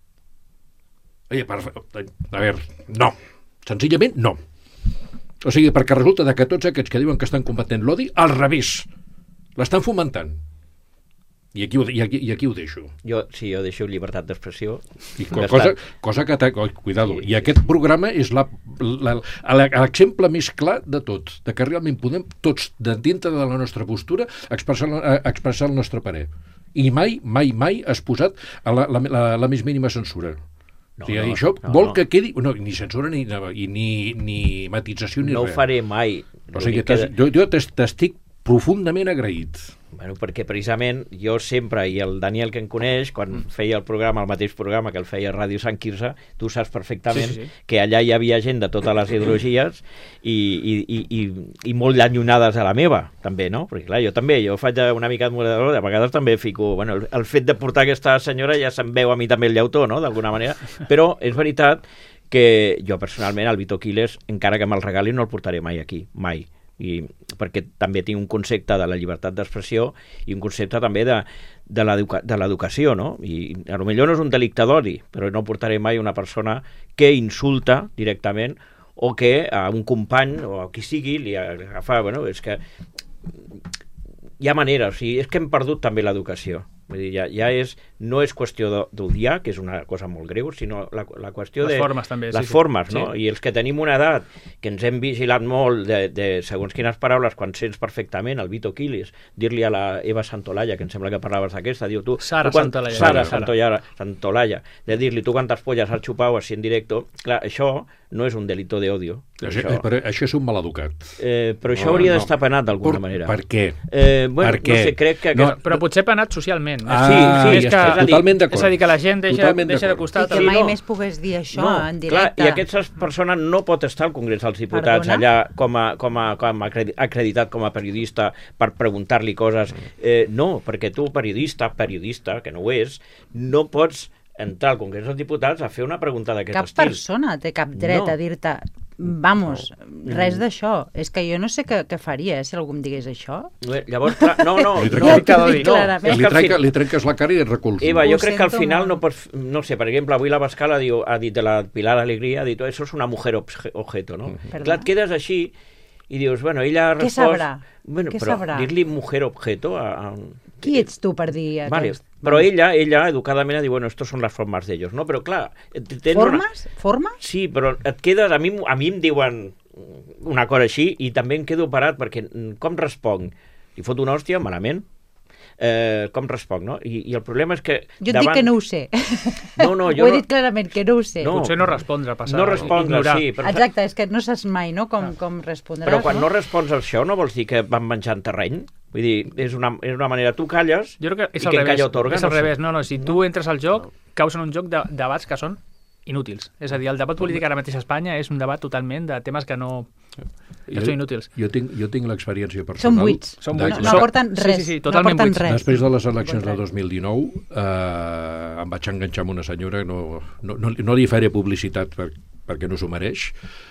Oye, per, a veure, no. Senzillament no. O sigui, perquè resulta de que tots aquests que diuen que estan combatent l'odi, al revés, l'estan fomentant. I aquí, ho, i, aquí, I aquí ho deixo. Jo, sí, jo deixo llibertat d'expressió. I co- Ja cosa, està. cosa que... Oh, cuidado. Sí, I aquest programa és la- la- la- l'exemple més clar de tot, de que realment podem tots, de dintre de la nostra postura, expressar, la- expressar el nostre parer. I mai, mai, mai has posat a la, la, la, la més mínima censura. No, o sigui, no, això no, vol no. que quedi... No, ni censura ni, ni, ni, ni matització ni No ho res. faré mai. O sigui, L'únic que- t'has- jo, jo t'es- t'estic profundament agraït. Bueno, perquè precisament jo sempre, i el Daniel que em coneix, quan feia el programa, el mateix programa que el feia a Ràdio Sant Quirze, tu saps perfectament Sí, sí, sí. que allà hi havia gent de totes les ideologies i, i, i, i, i molt allunyades a la meva, també, no? Perquè clar, jo també, jo faig una mica de moderador, de vegades també fico... Bueno, el, el fet de portar aquesta senyora ja se'm veu a mi també el llautó, no?, d'alguna manera, però és veritat que jo personalment el Vito Quiles, encara que me'l regalin, no el portaré mai aquí, mai. I perquè també tinc un concepte de la llibertat d'expressió i un concepte també de, de l'educació, no? I a lo millor no és un delicte d'odi, però no portaré mai una persona que insulta directament o que a un company o a qui sigui li agafa... Bueno, és que hi ha maneres, o sigui, és que hem perdut també l'educació. Vull dir, ja, ja és, no és qüestió d'odiar, que és una cosa molt greu, sinó la, la qüestió Les de... formes, també, sí, les sí. formes, no? Sí. I els que tenim una edat, que ens hem vigilat molt de, de segons quines paraules, quan sents perfectament el Vito Quiles, dir-li a la Eva Santolaya, que em sembla que parlaves d'aquesta, diu tu... Sara tu quan, Santolaya. Sara Sara. Santolaya, Santolaya, de dir-li tu quantes polles has xupat així en directo, clar, això no és un delito d'odio. Això, Això, però això és un maleducat. eh, però això No, hauria no. d'estar penat d'alguna Per, manera. per què? Eh, bueno, Per què? no sé, crec que... No, aquesta- Però potser penat socialment. totalment. Ah, Sí, sí, és ja que, està, totalment d'acord. és a dir, que la gent deixa, Totalment deixa de d'acord. costar... I que Sí, mai no. més pogués dir això No, en clar, directe. i aquesta persona no pot estar al Congrés dels Diputats Perdona? allà com a, com a, com a acredi- acreditat com a periodista per preguntar-li coses. Eh, no, perquè tu, periodista, periodista, que no ho és, no pots entrar al Congrés dels Diputats a fer una pregunta d'aquest Cap estil. persona té cap dret No. a dir-te vamos, res d'això. És que jo no sé què, què faria, eh, si algú em digués això. Bé, Llavors, clar, no, no, Li no, trenca- no, Li clarament. és Li, que al trenca, fin- li trenques la cara i et recolzes. Eva, jo Ho crec que al sento final molt. no pots... No sé, per exemple, avui la Bascala diu, ha dit de la Pilar Alegría, ha dit, eso es una mujer obje- objeto, no? Perdona? Clar, et quedes així i dius, bueno, ella ha Què respost... sabrà? Bueno, Què però sabrà? dir-li mujer objeto... A, a... Qui ets tu per dir Vale, aquest? però ella, ella, educadament, diu, bueno, estos son las formas de ellos, no? Però, clar... Tens Formes? Formes? Una... Sí, però et quedes... A mi, a mi em diuen una cosa així i també em quedo parat perquè com responc? Li foto una hòstia? Malament. Eh, com responc, no? I, I el problema és que... Jo et dic que no ho sé. No, no, jo ho he no- dit clarament, que no ho sé. No. Potser no respondre, passar... No respondre, ignorar. sí. Però, Exacte, és que no saps mai, no?, com, com respondràs, però quan no no? respons a això no vols dir que van menjant terreny? Vull dir, és una, és una manera... Tu calles Jo crec que és i al que revés. calla otorga. és al no sé. revés. No, no, si tu entres al joc, caus en un joc de debats que són inútils. És a dir, el debat polític ara mateix a Espanya és un debat totalment de temes que no... que són inútils. Jo tinc, jo tinc l'experiència Són personal. buits. Són de- buits. No, Són- no aporten sí, res. sí, sí, no totalment aporten buits. res. Després de les eleccions Contrari. del dos mil dinou eh, em vaig enganxar amb una senyora, no, no, no, no li faré publicitat per, perquè no s'ho mereix.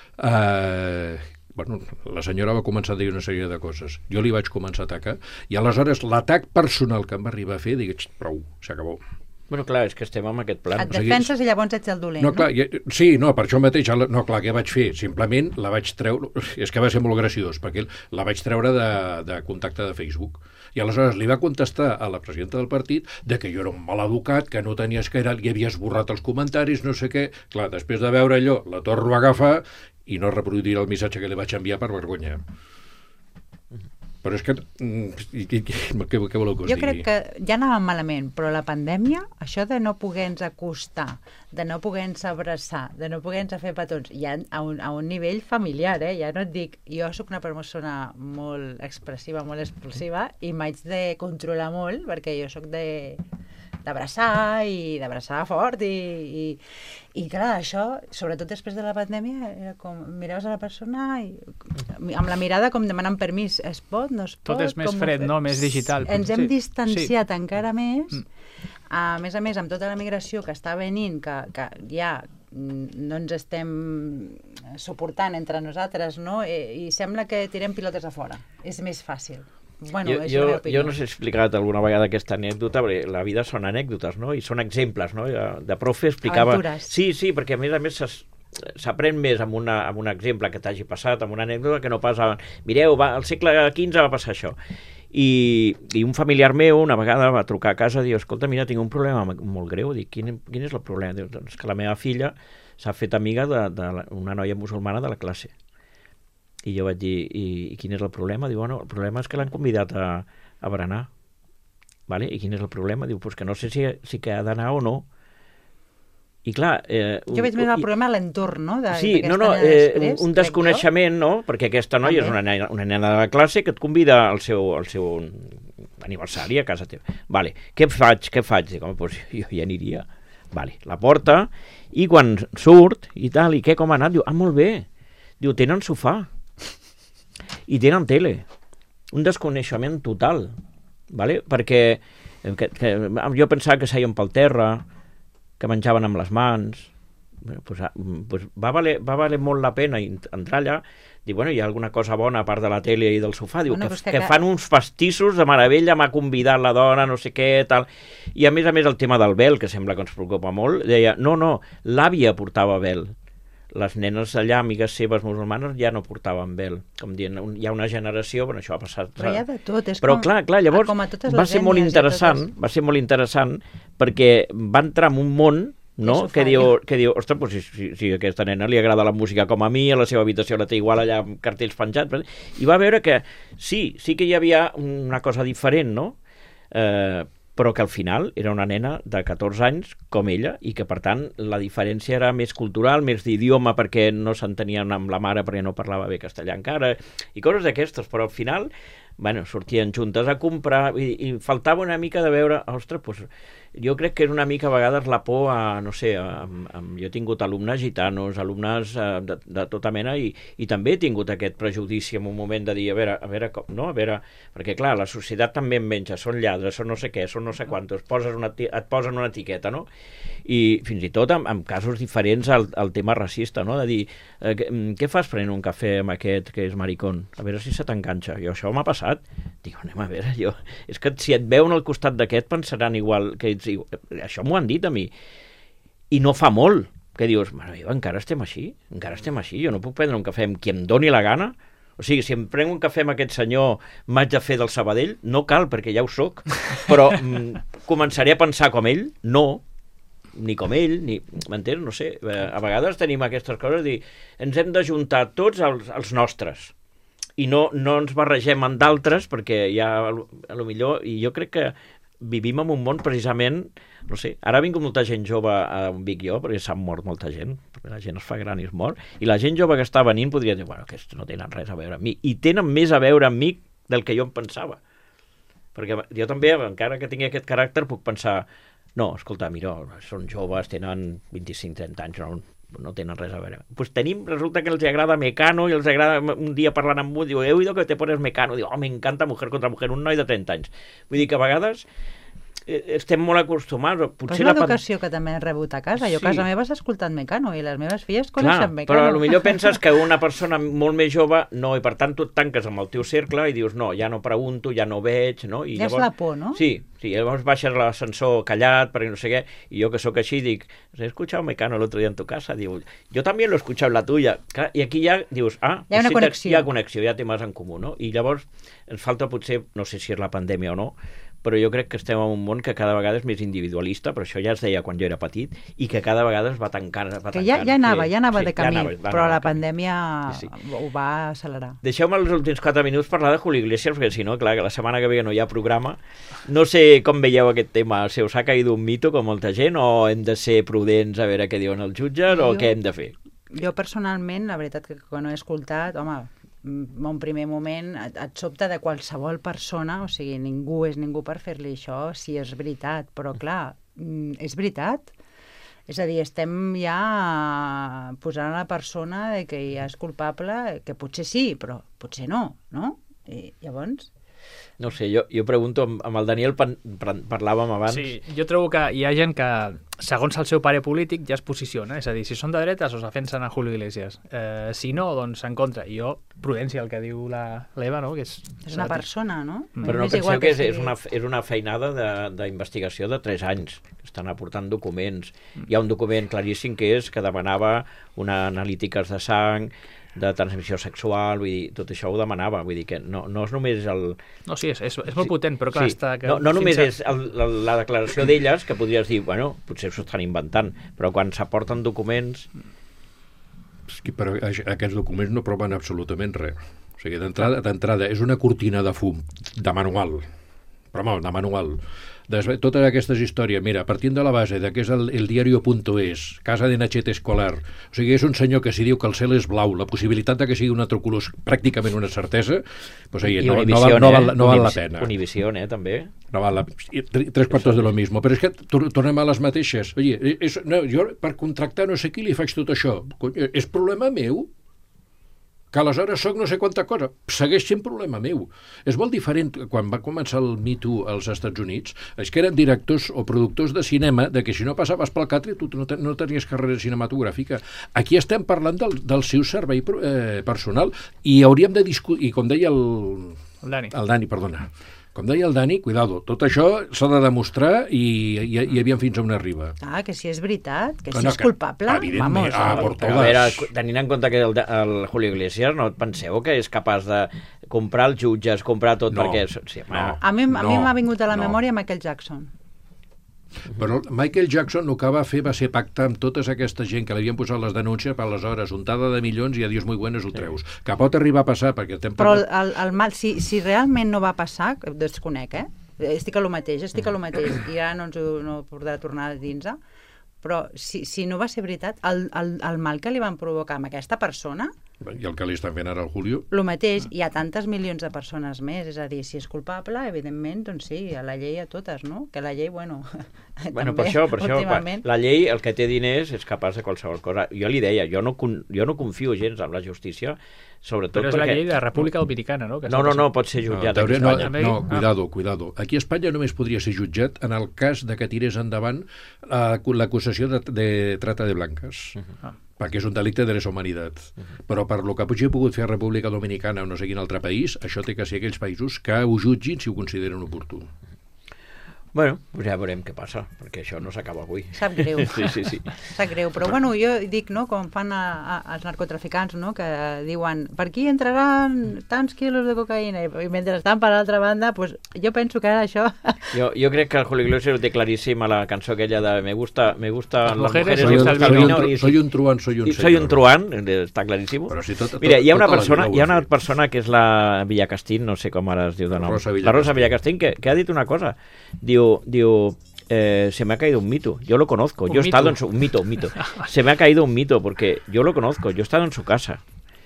Eh, bueno, la senyora va començar a dir una sèrie de coses. Jo li vaig començar a atacar i aleshores l'atac personal que em va arribar a fer, dic, prou, s'acabó. Bueno, clar, és que estem en aquest plan. Et sigui, defenses i llavors ets el dolent, No, no? clar, ja, sí, no, per això mateix, ja la- no, clar, què vaig fer? Simplement la vaig treure, és que va ser molt graciós, perquè la vaig treure de, de contacte de Facebook. I aleshores li va contestar a la presidenta del partit de que jo era un mal educat, que no tenies que era, li havia esborrat els comentaris, no sé què. Clar, després de veure allò, la torno a agafar i no reproduiré el missatge que li vaig enviar per vergonya. Però és que... mm, i- i- Què, què voleu que us Jo digui? crec que ja anàvem malament, però la pandèmia, això de no poder-nos acostar, de no poder-nos abraçar, de no poder-nos fer petons, ja a un, a un nivell familiar, eh? Ja no et dic, jo sóc una persona molt expressiva, molt expulsiva, i m'haig de controlar molt, perquè jo sóc de d'abraçar i d'abraçar fort i, i, i clar, això, sobretot després de la pandèmia, era com miraves a la persona i amb la mirada com demanant permís, es pot, no es pot? Tot és més com ho fred, fem? no? Més digital. Ens hem Sí, distanciat sí. encara més, Mm. a més a més amb tota la migració que està venint, que, que ja mm, no ens estem suportant entre nosaltres, no? I, i sembla que tirem pilotes a fora. És més fàcil. Bueno, jo, és jo, la meva opinió. jo no sé si he explicat alguna vegada aquesta anècdota, perquè la vida són anècdotes, no? I són exemples, no? De, de profe explicava... Aventures. Sí, sí, perquè a més a més s'es- s'aprèn més amb, una, amb un exemple que t'hagi passat, amb una anècdota, que no pas... A... Mireu, va, al segle quinze va passar això. I, I un familiar meu una vegada va trucar a casa i diu, escolta, mira, tinc un problema molt greu. Dic, quin, quin és el problema? Diu, doncs que la meva filla s'ha fet amiga d'una noia musulmana de la classe. I jo vaig dir, i, i quin és el problema? Diu, bueno, el problema és que l'han convidat a, a berenar. Vale? I quin és el problema? Diu, pues que no sé si, si que ha d'anar o no. I clar... Eh, Jo veig més el i- problema a l'entorn, no? De, Sí, d'aquesta no, no, nena eh, després, un, un crec desconeixement, no? Perquè aquesta noia és També. una nena, una nena de la classe que et convida al seu, al seu aniversari a casa teva. Vale, què faig, què faig? Dic, home, doncs jo hi aniria. Vale, la porta, i quan surt i tal, i què, com ha anat? Diu, ah, molt bé. Diu, tenen sofà. I tenen tele. Un desconeixement total, vale? Perquè que, que, jo pensava que seien pel terra, que menjaven amb les mans. Bueno, pues, pues va, valer, va valer molt la pena entrar allà. Dic, bueno, hi ha alguna cosa bona a part de la tele i del sofà? Diu, Bueno, que, però és que que clar- fan uns pastissos de meravella, m'ha convidat la dona, no sé què, tal. I a més a més el tema del vel, que sembla que ens preocupa molt, deia, no, no, l'àvia portava vel. Les nenes allà, amigues seves musulmanes, ja no portaven vel. Com dient, un, hi ha una generació, bueno, això ha passat... Però hi ha de tot, és Però com, clar, clar, llavors com a totes va les ser molt ètnies i a interessant, totes- va ser molt interessant perquè va entrar en un món, no? sofà, Que diu, ja. que diu, ostres, pues si, si, si a aquesta nena li agrada la música com a mi, a la seva habitació la té igual allà amb cartells penjats, i va veure que sí, sí que hi havia una cosa diferent, no? Eh, però que al final era una nena de catorze anys com ella i que per tant la diferència era més cultural, més d'idioma perquè no s'entenien amb la mare perquè no parlava bé castellà encara i coses d'aquestes, però al final bueno, sortien juntes a comprar i, i faltava una mica de veure, ostres, doncs, jo crec que és una mica a vegades la por a, no sé, a, a, jo he tingut alumnes gitanos, alumnes a, de, de tota mena i, i també he tingut aquest prejudici en un moment de dir, a veure, a veure com, no? A veure, perquè clar, la societat també en menja, són lladres, són no sé què, són no sé quantos, poses una, et posen una etiqueta, no? I fins i tot en, en casos diferents al, al tema racista, no? De dir, eh, què fas prenent un cafè amb aquest que és maricón? A veure si se t'enganxa. Jo això m'ha passat. Dic, anem a veure, jo... És que si et veuen al costat d'aquest pensaran igual que ets... Això m'ho han dit a mi. I no fa molt. Que dius, mare meva, encara estem així? Encara estem així? Jo no puc prendre un cafè amb qui em doni la gana? O sigui, si em prenc un cafè amb aquest senyor, m'haig de fer del Sabadell? No cal, perquè ja ho soc. Però mm, començaré a pensar com ell? No. Ni com ell, ni... M'entens? No sé. A vegades tenim aquestes coses de dir, ens hem d'ajuntar tots els, els nostres. I no, no ens barregem amb d'altres perquè ja, a lo millor, i jo crec que vivim en un món precisament, no sé, ara ha vingut molta gent jove a on vic jo, perquè s'ha mort molta gent, perquè la gent es fa gran i es mor, i la gent jove que està venint podria dir, bueno, aquests no tenen res a veure amb mi, i tenen més a veure amb mi del que jo em pensava. Perquè jo també, encara que tingui aquest caràcter, puc pensar, no, escolta, mira, són joves, tenen vint-i-cinc trenta anys, no, no tenen res a veure. Pues tenim, resulta que els agrada Mecano i els agrada un dia parlant amb un, diu, he oído que te pones Mecano, diu, oh, m'encanta Mujer contra Mujer, un noi de trenta anys. Vull dir que a vegades estem molt acostumats. Potser però és l'educació la... que també he rebut a casa. Jo a casa meva s'ha escoltat Mecano i les meves filles coneixen Mecano. Però potser penses que una persona molt més jove no, i per tant tu et tanques amb el teu cercle i dius, no, ja no pregunto, ja no veig, no? I ja llavors, és la por, no? Sí, sí, llavors baixes l'ascensor callat perquè no sé què, i jo que sóc així dic, he escuchado Mecano el otro día en tu casa, diu, jo també l'he escuchat la tuya. Clar, i aquí ja dius, ah, hi ha una sí, connexió. Hi ha connexió, hi ha temes en comú, no? I llavors ens falta potser, no sé si és la pandèmia o no, però jo crec que estem en un món que cada vegada és més individualista, però això ja es deia quan jo era petit, i que cada vegada es va tancant. Va que ja, ja anava, ja anava sí, de camí, ja anava, però anava la pandèmia sí, sí. ho va accelerar. Deixeu-me els últims quatre minuts parlar de Julio Iglesias, perquè si no, clar, que la setmana que ve no hi ha programa. No sé com veieu aquest tema, si us ha caído un mito com molta gent, o hem de ser prudents a veure què diuen els jutges, jo, o què hem de fer? Jo personalment, la veritat que quan ho he escoltat, home, en un primer moment et, et sobta de qualsevol persona, o sigui, ningú és ningú per fer-li això, si és veritat, però clar, és veritat? És a dir, estem ja posant a la persona de que ja és culpable, que potser sí, però potser no, no? I llavors... No sé, jo, jo pregunto, amb el Daniel pan, pan, parlàvem abans... Sí, jo trobo que hi ha gent que, segons el seu pare polític, ja es posiciona. És a dir, si són de dretes, es defensen a Julio Iglesias. Eh, si no, doncs en contra. I jo, prudència, el que diu l'Eva, no? Que és, és una persona, no? Mm. Però no penseu que, que és, és, una, és una feinada d'investigació de, de tres anys. Estan aportant documents. Mm. Hi ha un document claríssim que és que demanava una analítiques de sang, de transmissió sexual, vull dir, tot això ho demanava, vull dir que no, no és només el... No, sí, és, és, és molt potent, però clar, sí. està... Que no, no només a... és el, la, la declaració d'elles, que podries dir, bueno, potser s'ho estan inventant, però quan s'aporten documents... És que però aquests documents no proven absolutament res. O sigui, d'entrada, d'entrada és una cortina de fum, de manual, però molt, de manual. Des, totes aquestes històries, mira, partint de la base de que és el, el diario.es, casa de Nachete escolar, o sigui, és un senyor que si diu que el cel és blau, la possibilitat de que sigui un altre color és pràcticament una certesa, doncs, oye, no, no, val, no, val, no val la pena. Univision, eh, també. No val la... Tres quartos de lo mismo. Però és que tornem a les mateixes. Oye, és, no, jo per contractar no sé qui li faig tot això. És problema meu? Que aleshores soc no sé quanta cosa, segueix sent problema meu. És molt diferent, quan va començar el Me Too als Estats Units, és que eren directors o productors de cinema, de que si no passaves pel catre tu no, ten, no tenies carrera cinematogràfica. Aquí estem parlant del, del seu servei eh, personal i hauríem de discutir, i com deia el... El Dani. El Dani, perdona. Com deia el Dani, cuidado, tot això s'ha de demostrar i, i, i aviam fins on arriba. Ah, que si és veritat, que si no, és culpable, evidentment, vamos. Ah, por todas. A veure, tenint en compte que el, el Julio Iglesias, no et penseu que és capaç de comprar els jutges, comprar tot, no, perquè... Sí, no, a mi a no, mi m'ha vingut a la no. memòria Michael Jackson. Però Michael Jackson el que va fer va ser pactar amb tota aquesta gent que li havien posat les denúncies per aleshores, untada de milions i a dios muy buenos ho treus. Sí. Que pot arribar a passar, perquè estem parlant... Però el, el mal, si, si realment no va passar, desconec, eh? Estic a lo mateix, estic a lo mateix, i ara no ens ho no podrà tornar a dins-se, però si, si no va ser veritat, el, el, el mal que li van provocar amb aquesta persona I el que li estan fent ara al Julio? El mateix, hi ha tantes milions de persones més, és a dir, si és culpable, evidentment, doncs sí, a la llei a totes, no? Que la llei, bueno, bueno també, per això, per això, últimament... la llei, el que té diners, és capaç de qualsevol cosa. Jo li deia, jo no, jo no confio gens en la justícia, sobretot Però és perquè... la llei de la República Dominicana, no? Que no, no, no, pot ser jutjat no, aquí a no, Espanya. no, cuidado, cuidado. Aquí a Espanya només podria ser jutjat en el cas de que tirés endavant l'acusació de, de trata de blanques. Uh -huh. Perquè és un delicte de lesa humanitat. Uh -huh. Però per lo que hagi pogut fer a República Dominicana o no sé quin altre país, això té que ser aquells països que ho jutgin si ho consideren oportú. Bueno, pues ja veurem què passa, perquè això no s'acaba avui. Sap greu. Sí, sí, sí. Sap greu, però bueno, jo dic, no, com fan a, a, els narcotraficants, no, que diuen, per aquí entraran tants quilos de cocaïna, i mentre estan per l'altra banda, pues, jo penso que ara això... Jo, jo crec que el Julio Iglesias ho té claríssim a la cançó aquella de Me gusta, me gusta las mujeres, mujeres, me gusta el vino. Soy un, soy un truán, soy un I soy un truán, està claríssim. Però si tot, tot, Mira, hi ha una tota la persona, vida hi ha ho ha una fet. persona que és la Villacastín, no sé com ara es diu de nom. Rosa La Rosa Villacastín. Villacastín, que, que ha dit una cosa. Diu, diu eh, se me ha caído un mito, yo lo conozco, ¿Un yo he mito? estado en su... Un mito, un mito. Se me ha caído un mito, porque yo lo conozco, yo he estado en su casa.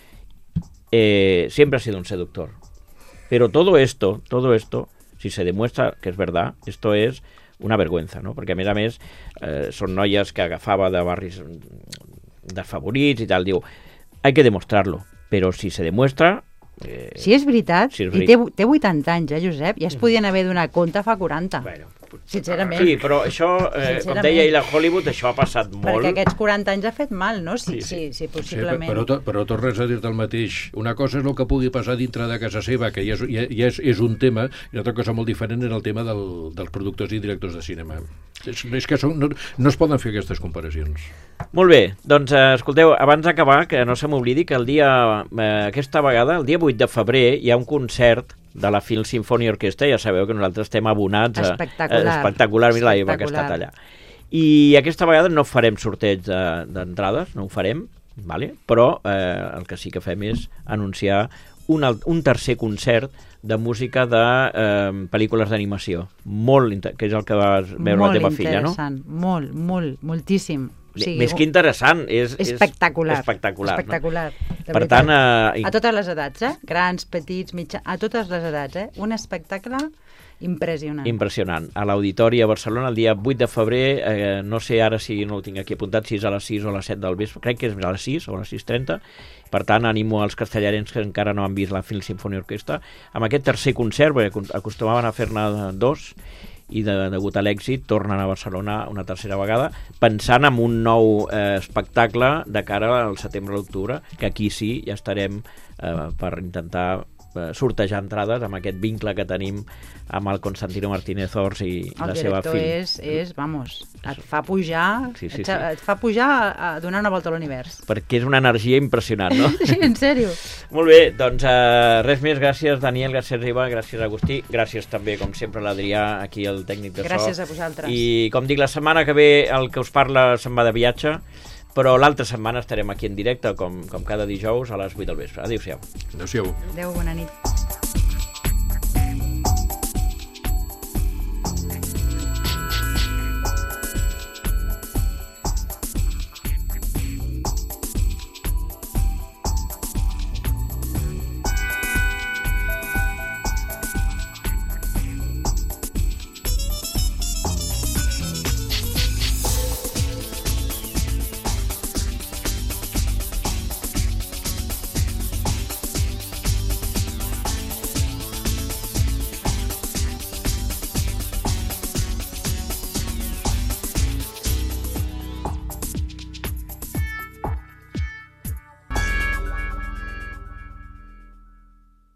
Eh, siempre ha sido un seductor. Pero todo esto, todo esto, si se demuestra que es verdad, esto es una vergüenza, no? Perquè, a més a més, eh, són noies que agafava de barris desfavorits i tal. Diu, hay que demostrarlo, però si se demuestra... Eh, Si és veritat, si és i té, té vuitanta anys, eh, Josep? Ja es podien haver donat compte fa quaranta. Bueno, Sincerament. sí, però això, eh, com deia ell a Hollywood, això ha passat molt. Perquè aquests quaranta anys ha fet mal, no? Sí, Sí, sí, sí. sí, Sí, possiblement. però, to, però tornes a dir-te el mateix. Una cosa és el que pugui passar dintre de casa seva, que ja és, ja, ja és, és un tema, i una altra cosa molt diferent és el tema del, dels productors i directors de cinema. És, és que són, no, no es poden fer aquestes comparacions. Molt bé, doncs eh, escolteu, abans d'acabar, que no se m'oblidi que el dia, eh, aquesta vegada, el dia vuit de febrer, hi ha un concert de la Phil Symphony Orchestra, ja sabeu que nosaltres estem abonats a... Espectacular. Eh, espectacular, mira la Eva que ha estat allà. I aquesta vegada no farem sorteig d'entrades, no ho farem, vale? Però eh, el que sí que fem és anunciar un, un tercer concert de música de eh, pel·lícules d'animació, molt inter- que és el que vas veure molt la teva filla, no? interessant, molt, molt, moltíssim. O sigui, Més que interessant, és, és espectacular. espectacular, espectacular. no? de Per veritat. tant, eh, A totes les edats, eh? Grans, petits, mitjans, a totes les edats, eh? Un espectacle impressionant. impressionant. A l'Auditori a Barcelona el dia vuit de febrer, eh, no sé ara si no ho tinc aquí apuntat, si és a les sis o a les set del vespre, crec que és a les sis o a les sis trenta. Per tant, animo als castellarens que encara no han vist la Phil Symphony Orchestra amb aquest tercer concert, perquè acostumaven a fer-ne dos, i de, degut a l'èxit tornen a Barcelona una tercera vegada, pensant en un nou eh, espectacle de cara al setembre o l'octubre, que aquí sí ja estarem eh, per intentar eh, sortejar entrades amb aquest vincle que tenim amb el Constantino Martínez Ors i El la seva director filla. és, és, vamos, et fa pujar, Sí, sí, et, sí. et fa pujar a, a donar una volta a l'univers. Perquè és una energia impressionant, no? Sí, en sèrio. Molt bé, doncs uh, res més. Gràcies, Daniel, gràcies, Eva, gràcies, Agustí. Gràcies també, com sempre, a l'Adrià, aquí el tècnic de so. Gràcies a vosaltres. I, com dic, la setmana que ve el que us parla se'n va de viatge, però l'altra setmana estarem aquí en directe, com, com cada dijous, a les vuit del vespre. Adéu-siau. Adéu-siau. Adéu, bona nit.